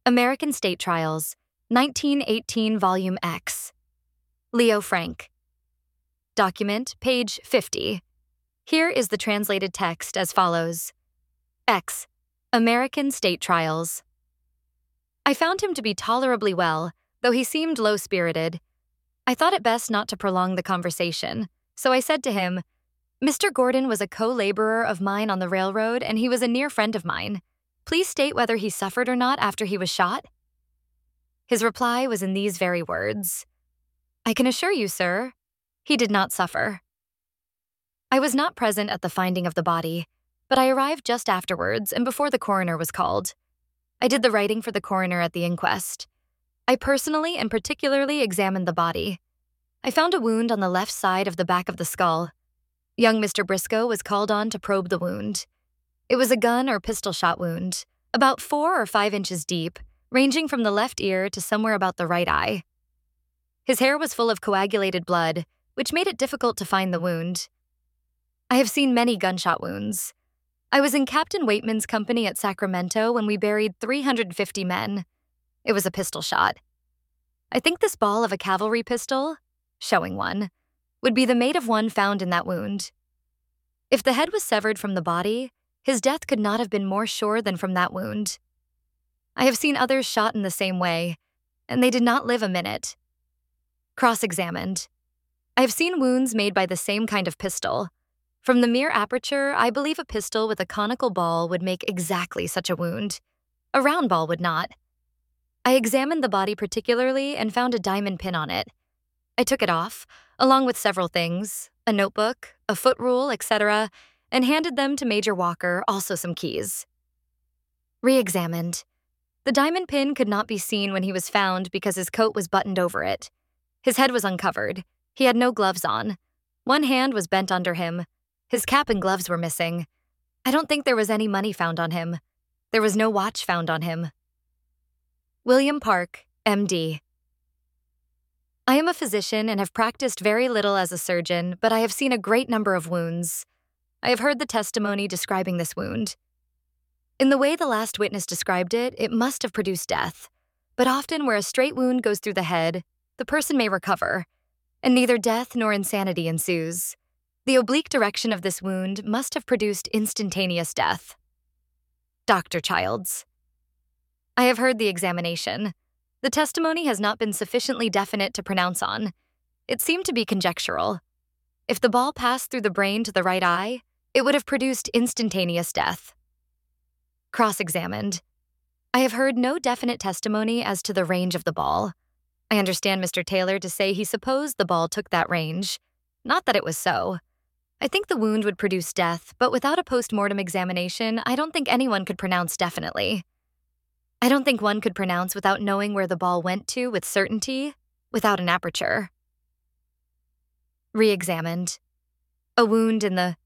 American State Trials, 1918 Volume X. Leo Frank. Document, page 50. Here is the translated text as follows. X. American State Trials. I found him to be tolerably well, though he seemed low-spirited. I thought it best not to prolong the conversation, so I said to him, Mr. Gordon was a co-laborer of mine on the railroad, and he was a near friend of mine. Please state whether he suffered or not after he was shot. His reply was in these very words. I can assure you, sir, he did not suffer. I was not present at the finding of the body, but I arrived just afterwards and before the coroner was called. I did the writing for the coroner at the inquest. I personally and particularly examined the body. I found a wound on the left side of the back of the skull. Young Mr. Briscoe was called on to probe the wound. It was a gun or pistol shot wound, about 4 or 5 inches deep, ranging from the left ear to somewhere about the right eye. His hair was full of coagulated blood, which made it difficult to find the wound. I have seen many gunshot wounds. I was in Captain Waitman's company at Sacramento when we buried 350 men. It was a pistol shot. I think this ball of a cavalry pistol, showing one, would be the mate of one found in that wound. If the head was severed from the body, his death could not have been more sure than from that wound. I have seen others shot in the same way, and they did not live a minute. Cross-examined. I have seen wounds made by the same kind of pistol. From the mere aperture, I believe a pistol with a conical ball would make exactly such a wound. A round ball would not. I examined the body particularly and found a diamond pin on it. I took it off, along with several things, a notebook, a foot rule, etc., and handed them to Major Walker, also some keys. Re-examined. The diamond pin could not be seen when he was found because his coat was buttoned over it. His head was uncovered. He had no gloves on. One hand was bent under him. His cap and gloves were missing. I don't think there was any money found on him. There was no watch found on him. William Park, M.D. I am a physician and have practiced very little as a surgeon, but I have seen a great number of wounds. I have heard the testimony describing this wound. In the way the last witness described it, it must have produced death. But often where a straight wound goes through the head, the person may recover, and neither death nor insanity ensues. The oblique direction of this wound must have produced instantaneous death. Dr. Childs. I have heard the examination. The testimony has not been sufficiently definite to pronounce on. It seemed to be conjectural. If the ball passed through the brain to the right eye, it would have produced instantaneous death. Cross-examined. I have heard no definite testimony as to the range of the ball. I understand Mr. Taylor to say he supposed the ball took that range. Not that it was so. I think the wound would produce death, but without a post-mortem examination, I don't think anyone could pronounce definitely. I don't think one could pronounce without knowing where the ball went to with certainty, without an aperture. Re-examined. A wound in the